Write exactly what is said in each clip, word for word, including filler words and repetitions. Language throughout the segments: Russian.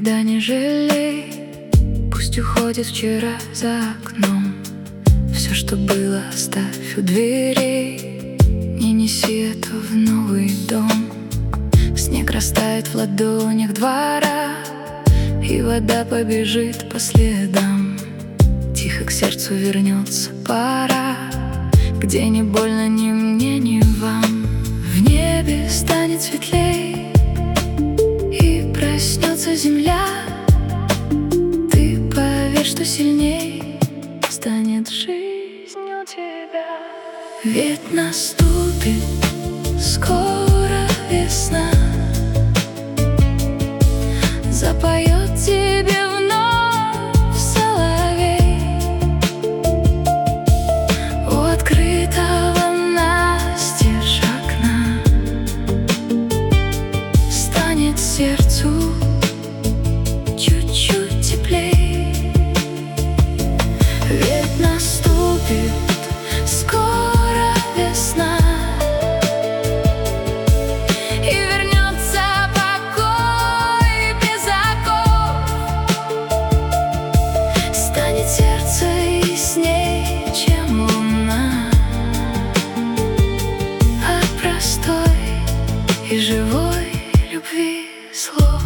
Никогда не жалей, пусть уходит вчера за окном. Все, что было, оставь у дверей. Не неси это в новый дом. Снег растает в ладонях двора, и вода побежит по следам. Тихо к сердцу вернется пора, где не больно ни мне, ни вам. В небе станет светлей, и проснется земля. Ты поверь, что сильней станет жизнь у тебя. Ведь наступит скоро весна, запоет тебе вновь соловей. У открытого настежь окна станет сердцу чуть-чуть теплей. Ведь наступит скоро весна, и вернется покой без оков. Станет сердце ясней, чем луна, от простой и живой любви слов.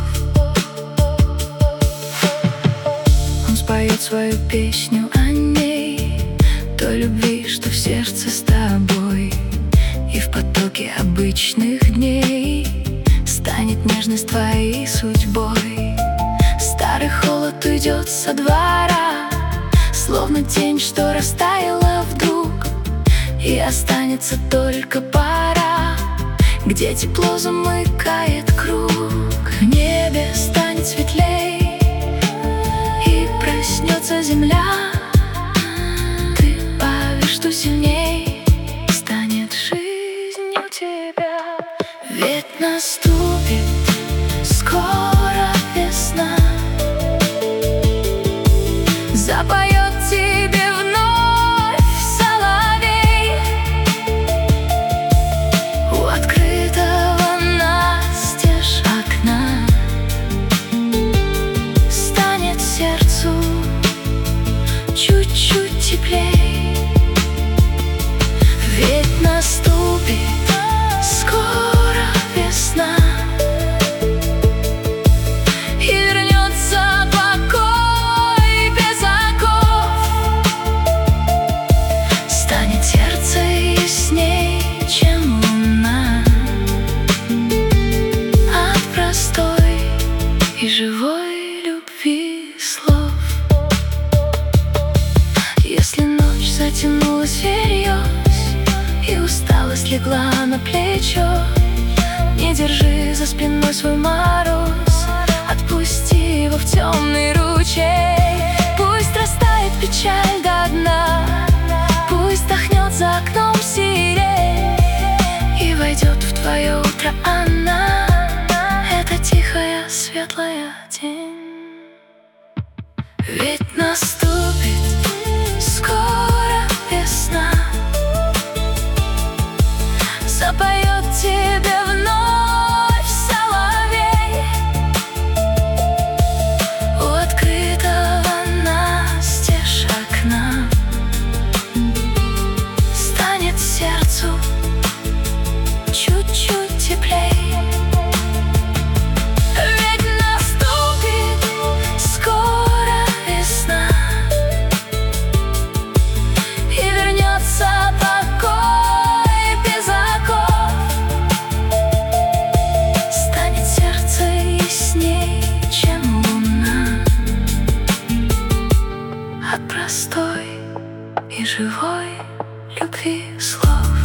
Он споет свою песню о ней, той любви, что в сердце с тобой. И в потоке обычных дней станет нежность твоей судьбой. Старый холод уйдет со двора, словно тень, что растаяла вдруг, и останется только пора, где тепло замыкает круг. В небе станет светлей, и проснется земля. Ты поверь, что сильней станет жизнь у тебя. Ведь наступит скоро весна, запоет тебе вновь соловей. У открытого настежь окна станет сердцу чуть-чуть теплей. Ведь наступит скоро весна, и вернется покой без оков. Станет сердце ясней, чем луна, от простой и живой любви слов. Если ночь затянулась всерьез, и усталость легла на плечо, не держи за спиной свой мороз, отпусти его в темный ручей. Пусть растает печаль до дна, пусть дохнет за окном сирень, и войдет в твое утро она, эта тихая светлая тень. Ведь наступит скоро весна, запоет тебе вновь соловей. У открытого настежь окна станет сердцу чуть-чуть теплей. Ведь наступит скоро весна, и вернется покой без оков. Станет сердце ясней, чем луна, от простой и живой любви слов.